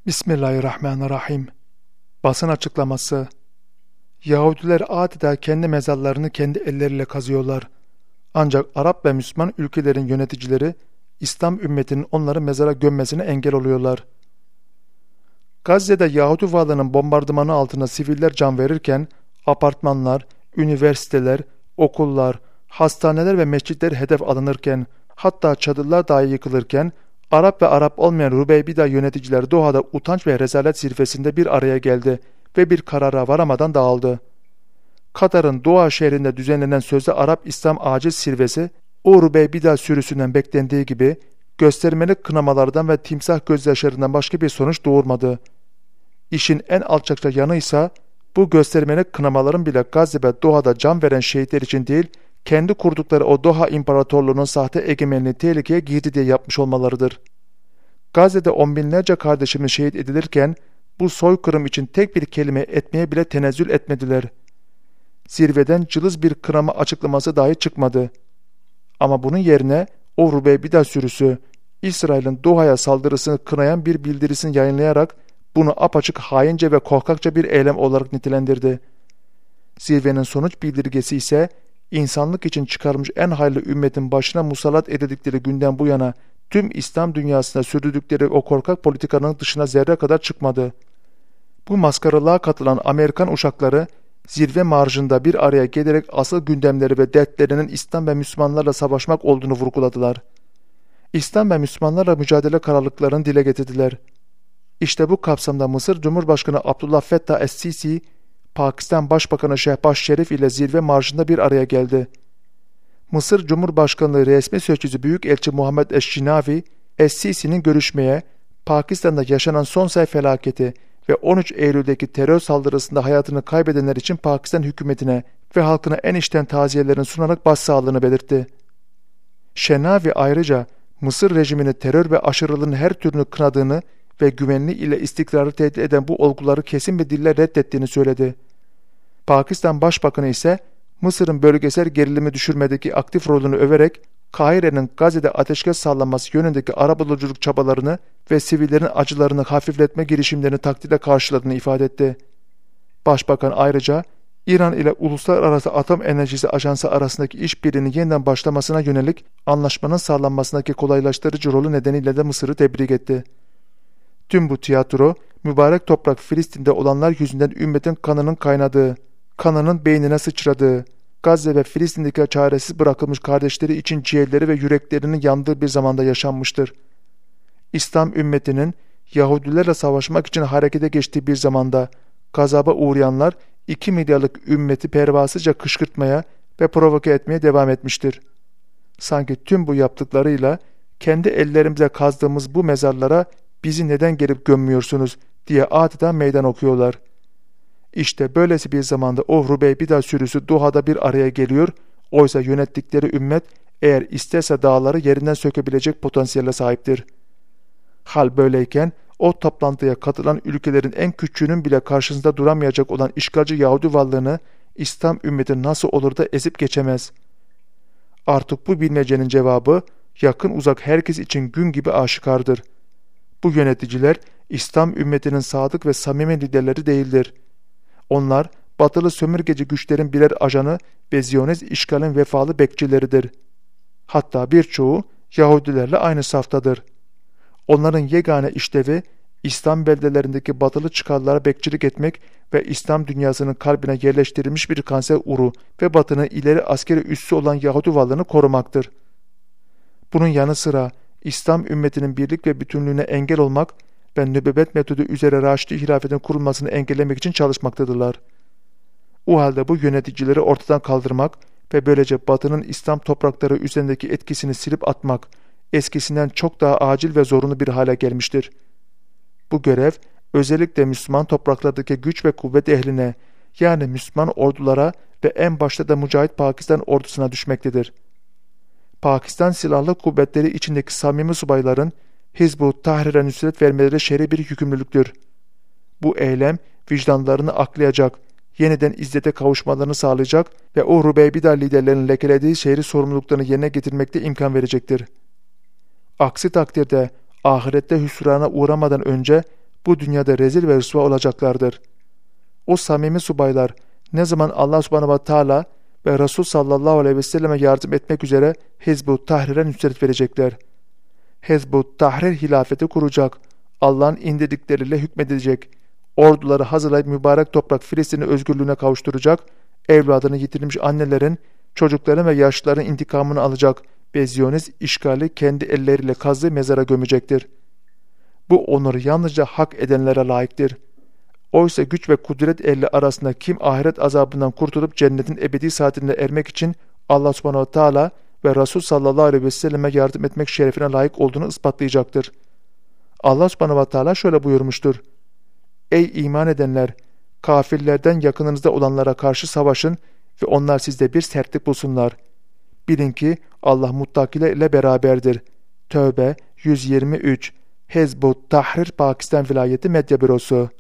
Bismillahirrahmanirrahim. Basın açıklaması. Yahudiler adeta kendi mezarlarını kendi elleriyle kazıyorlar. Ancak Arap ve Müslüman ülkelerin yöneticileri İslam ümmetinin onları mezara gömmesine engel oluyorlar. Gazze'de Yahudi varlığının bombardımanı altında siviller can verirken apartmanlar, üniversiteler, okullar, hastaneler ve mescitler hedef alınırken, hatta çadırlar dahi yıkılırken Arap ve Arap olmayan Rubeybida yöneticiler Doha'da utanç ve rezalet zirvesinde bir araya geldi ve bir karara varamadan dağıldı. Katar'ın Doha şehrinde düzenlenen sözde Arap İslam Acil Zirvesi, o Rubeybida sürüsünden beklendiği gibi göstermelik kınamalardan ve timsah gözyaşlarından başka bir sonuç doğurmadı. İşin en alçakça yanıysa bu göstermelik kınamaların bile Gazze ve Doha'da can veren şehitler için değil, kendi kurdukları o Doha İmparatorluğu'nun sahte egemenliği tehlikeye girdi diye yapmış olmalarıdır. Gazze'de on binlerce kardeşimiz şehit edilirken bu soykırım için tek bir kelime etmeye bile tenezzül etmediler. Zirveden cılız bir kınama açıklaması dahi çıkmadı. Ama bunun yerine o Rubeybida sürüsü İsrail'in Doha'ya saldırısını kınayan bir bildirisini yayınlayarak bunu apaçık haince ve korkakça bir eylem olarak nitelendirdi. Zirvenin sonuç bildirgesi ise insanlık için çıkarmış en hayırlı ümmetin başına musallat edildikleri günden bu yana tüm İslam dünyasında sürdürdükleri o korkak politikanın dışına zerre kadar çıkmadı. Bu maskaralığa katılan Amerikan uşakları zirve marjında bir araya gelerek asıl gündemleri ve dertlerinin İslam ve Müslümanlarla savaşmak olduğunu vurguladılar. İslam ve Müslümanlarla mücadele kararlılıklarını dile getirdiler. İşte bu kapsamda Mısır Cumhurbaşkanı Abdullah Fettah Es-Sisi, Pakistan Başbakanı Şehbaz Şerif ile zirve marşında bir araya geldi. Mısır Cumhurbaşkanlığı resmi sözcüsü Büyükelçi Muhammed Eşşinavi, Es-Sisi'nin görüşmeye, Pakistan'da yaşanan son say felaketi ve 13 Eylül'deki terör saldırısında hayatını kaybedenler için Pakistan hükümetine ve halkına en içten taziyelerini sunarak başsağlığını belirtti. Şenavi ayrıca Mısır rejimini terör ve aşırılığın her türünü kınadığını ve güvenliği ile istikrarı tehdit eden bu olguları kesin bir dille reddettiğini söyledi. Pakistan Başbakanı ise Mısır'ın bölgesel gerilimi düşürmedeki aktif rolünü överek Kahire'nin Gazze'de ateşkes sağlanması yönündeki arabuluculuk çabalarını ve sivillerin acılarını hafifletme girişimlerini takdirle karşıladığını ifade etti. Başbakan ayrıca İran ile Uluslararası Atom Enerjisi Ajansı arasındaki işbirliğinin yeniden başlamasına yönelik anlaşmanın sağlanmasındaki kolaylaştırıcı rolü nedeniyle de Mısır'ı tebrik etti. Tüm bu tiyatro, mübarek toprak Filistin'de olanlar yüzünden ümmetin kanının kaynadığı, kanının beynine sıçradığı, Gazze ve Filistin'deki çaresiz bırakılmış kardeşleri için ciğerleri ve yüreklerinin yandığı bir zamanda yaşanmıştır. İslam ümmetinin Yahudilerle savaşmak için harekete geçtiği bir zamanda gazaba uğrayanlar 2 milyarlık ümmeti pervasızca kışkırtmaya ve provoke etmeye devam etmiştir. Sanki tüm bu yaptıklarıyla kendi ellerimize kazdığımız bu mezarlara bizi neden gelip gömmüyorsunuz diye adeta meydan okuyorlar. İşte böylesi bir zamanda o Rubeybida sürüsü Doha'da bir araya geliyor, oysa yönettikleri ümmet eğer isterse dağları yerinden sökebilecek potansiyele sahiptir. Hal böyleyken o toplantıya katılan ülkelerin en küçüğünün bile karşısında duramayacak olan işgalci Yahudi varlığını İslam ümmeti nasıl olur da ezip geçemez? Artık bu bilmecenin cevabı yakın uzak herkes için gün gibi aşikardır. Bu yöneticiler İslam ümmetinin sadık ve samimi liderleri değildir. Onlar batılı sömürgeci güçlerin birer ajanı ve Ziyonist işgalin vefalı bekçileridir. Hatta birçoğu Yahudilerle aynı saftadır. Onların yegane işlevi İslam beldelerindeki batılı çıkarlara bekçilik etmek ve İslam dünyasının kalbine yerleştirilmiş bir kanser uru ve batının ileri askeri üssü olan Yahudi varlığını korumaktır. Bunun yanı sıra İslam ümmetinin birlik ve bütünlüğüne engel olmak ve nübüvvet metodu üzere Raşidi hilafetin kurulmasını engellemek için çalışmaktadırlar. O halde bu yöneticileri ortadan kaldırmak ve böylece Batı'nın İslam toprakları üzerindeki etkisini silip atmak eskisinden çok daha acil ve zorunlu bir hale gelmiştir. Bu görev özellikle Müslüman topraklardaki güç ve kuvvet ehline, yani Müslüman ordulara ve en başta da Mücahit Pakistan ordusuna düşmektedir. Pakistan Silahlı Kuvvetleri içindeki samimi subayların Hizb-ut Tahrir'e nüsret vermeleri şer'i bir yükümlülüktür. Bu eylem vicdanlarını aklayacak, yeniden izzete kavuşmalarını sağlayacak ve o Rubeybida liderlerinin lekelediği şehri sorumluluklarını yerine getirmekte imkan verecektir. Aksi takdirde ahirette hüsrana uğramadan önce bu dünyada rezil ve rüsva olacaklardır. O samimi subaylar ne zaman Allah subhanahu ve teala ve Resul sallallahu aleyhi ve selleme yardım etmek üzere Hizb-ut Tahrir'e nüsret verecekler. Hizb-ut Tahrir hilafeti kuracak, Allah'ın indirdikleriyle hükmedecek, orduları hazırlayıp mübarek toprak Filistin'i özgürlüğüne kavuşturacak, evladını yitirmiş annelerin, çocukların ve yaşlıların intikamını alacak ve Ziyonist işgali kendi elleriyle kazdığı mezara gömecektir. Bu onur yalnızca hak edenlere layıktır. Oysa güç ve kudret ehli arasında kim ahiret azabından kurtulup cennetin ebedi saatinde ermek için Allah subhanahu wa ta'ala ve Resul sallallahu aleyhi ve selleme yardım etmek şerefine layık olduğunu ispatlayacaktır. Allah subhanahu wa ta'ala şöyle buyurmuştur. Ey iman edenler! Kafirlerden yakınınızda olanlara karşı savaşın ve onlar sizde bir sertlik bulsunlar. Bilin ki Allah muttakiler ile beraberdir. Tövbe 123 Hizb-ut Tahrir Pakistan Vilayeti Medya Bürosu